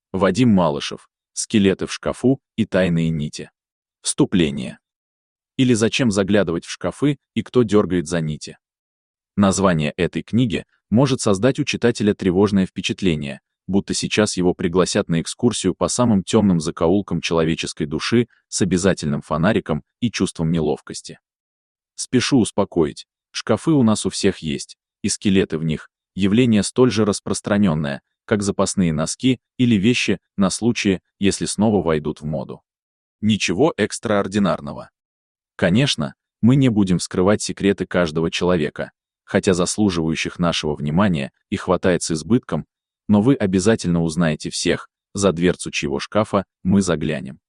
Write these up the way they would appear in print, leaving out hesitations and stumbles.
Вадим Малышев. Скелеты в шкафу и тайные нити. Вступление. Или зачем заглядывать в шкафы и кто дергает за нити? Название этой книги может создать у читателя тревожное впечатление, будто сейчас его пригласят на экскурсию по самым темным закоулкам человеческой души с обязательным фонариком и чувством неловкости. Спешу успокоить, шкафы у нас у всех есть, и скелеты в них – явление столь же распространенное, как запасные носки или вещи на случай, если снова войдут в моду. Ничего экстраординарного. Конечно, мы не будем вскрывать секреты каждого человека, хотя заслуживающих нашего внимания и хватает с избытком, но вы обязательно узнаете всех, за дверцу чьего шкафа мы заглянем.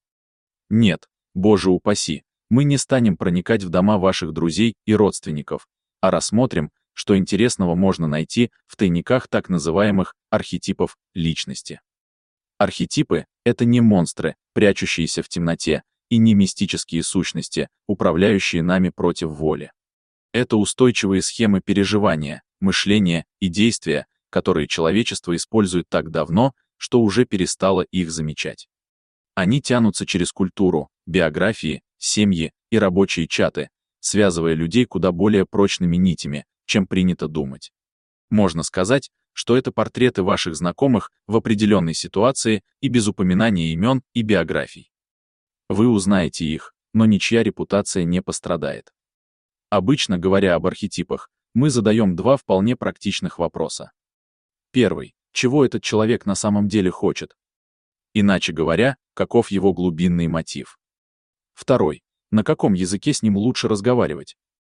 Нет, боже упаси, мы не станем проникать в дома ваших друзей и родственников, а рассмотрим, что интересного можно найти в тайниках так называемых архетипов личности. Архетипы — это не монстры, прячущиеся в темноте, и не мистические сущности, управляющие нами против воли. Это устойчивые схемы переживания, мышления и действия, которые человечество использует так давно, что уже перестало их замечать. Они тянутся через культуру, биографии, семьи и рабочие чаты, связывая людей куда более прочными нитями, чем принято думать. Можно сказать, что это портреты ваших знакомых в определенной ситуации и без упоминания имен и биографий. Вы узнаете их, но ничья репутация не пострадает. Обычно, говоря об архетипах, мы задаем два вполне практичных вопроса. Первый. Чего этот человек на самом деле хочет? Иначе говоря, каков его глубинный мотив? Второй. На каком языке с ним лучше разговаривать?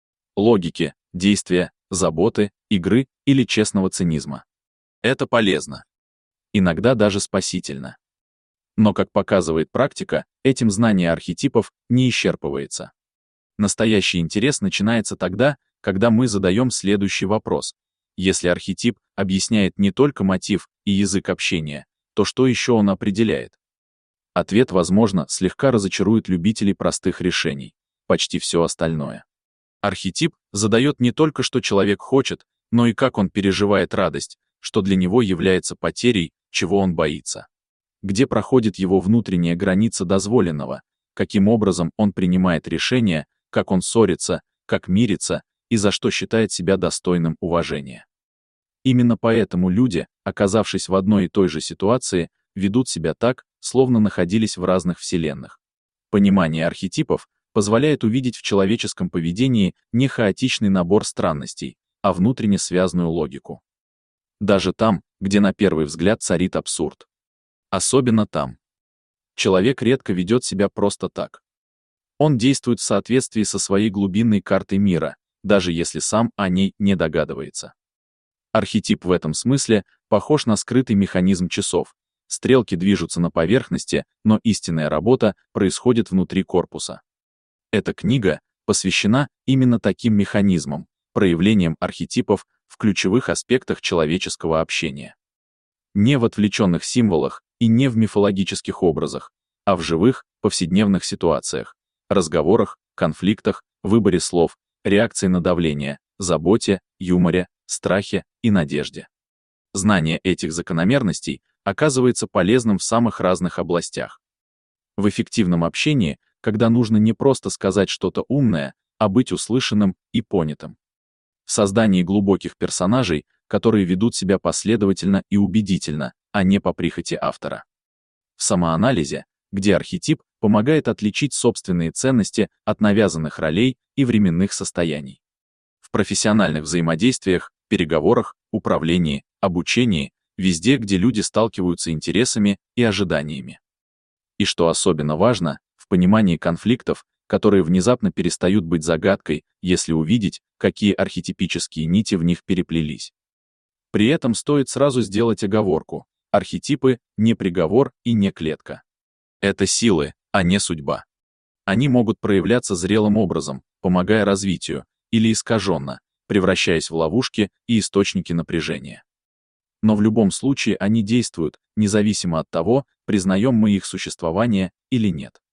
Логики, действия, заботы, игры или честного цинизма. Это полезно. Иногда даже спасительно. Но, как показывает практика, этим знание архетипов не исчерпывается. Настоящий интерес начинается тогда, когда мы задаем следующий вопрос. Если архетип объясняет не только мотив и язык общения, то что еще он определяет? Ответ, возможно, слегка разочарует любителей простых решений. Почти все остальное. Архетип задает не только, что человек хочет, но и как он переживает радость, что для него является потерей, чего он боится. Где проходит его внутренняя граница дозволенного, каким образом он принимает решения, как он ссорится, как мирится и за что считает себя достойным уважения. Именно поэтому люди, оказавшись в одной и той же ситуации, ведут себя так, словно находились в разных вселенных. Понимание архетипов позволяет увидеть в человеческом поведении не хаотичный набор странностей, а внутренне связанную логику. Даже там, где на первый взгляд царит абсурд. Особенно там. Человек редко ведет себя просто так. Он действует в соответствии со своей глубинной картой мира, даже если сам о ней не догадывается. Архетип в этом смысле похож на скрытый механизм часов. Стрелки движутся на поверхности, но истинная работа происходит внутри корпуса. Эта книга посвящена именно таким механизмам, проявлениям архетипов в ключевых аспектах человеческого общения. Не в отвлеченных символах и не в мифологических образах, а в живых, повседневных ситуациях, разговорах, конфликтах, выборе слов, реакции на давление, заботе, юморе, страхе и надежде. Знание этих закономерностей оказывается полезным в самых разных областях. В эффективном общении, когда нужно не просто сказать что-то умное, а быть услышанным и понятым. В создании глубоких персонажей, которые ведут себя последовательно и убедительно, а не по прихоти автора. В самоанализе, где архетип помогает отличить собственные ценности от навязанных ролей и временных состояний. В профессиональных взаимодействиях, переговорах, управлении, обучении, везде, где люди сталкиваются интересами и ожиданиями. И что особенно важно, в понимании конфликтов, которые внезапно перестают быть загадкой, если увидеть, какие архетипические нити в них переплелись. При этом стоит сразу сделать оговорку: архетипы — не приговор и не клетка. Это силы, а не судьба. Они могут проявляться зрелым образом, помогая развитию, или искаженно, превращаясь в ловушки и источники напряжения. Но в любом случае они действуют, независимо от того, признаем мы их существование или нет.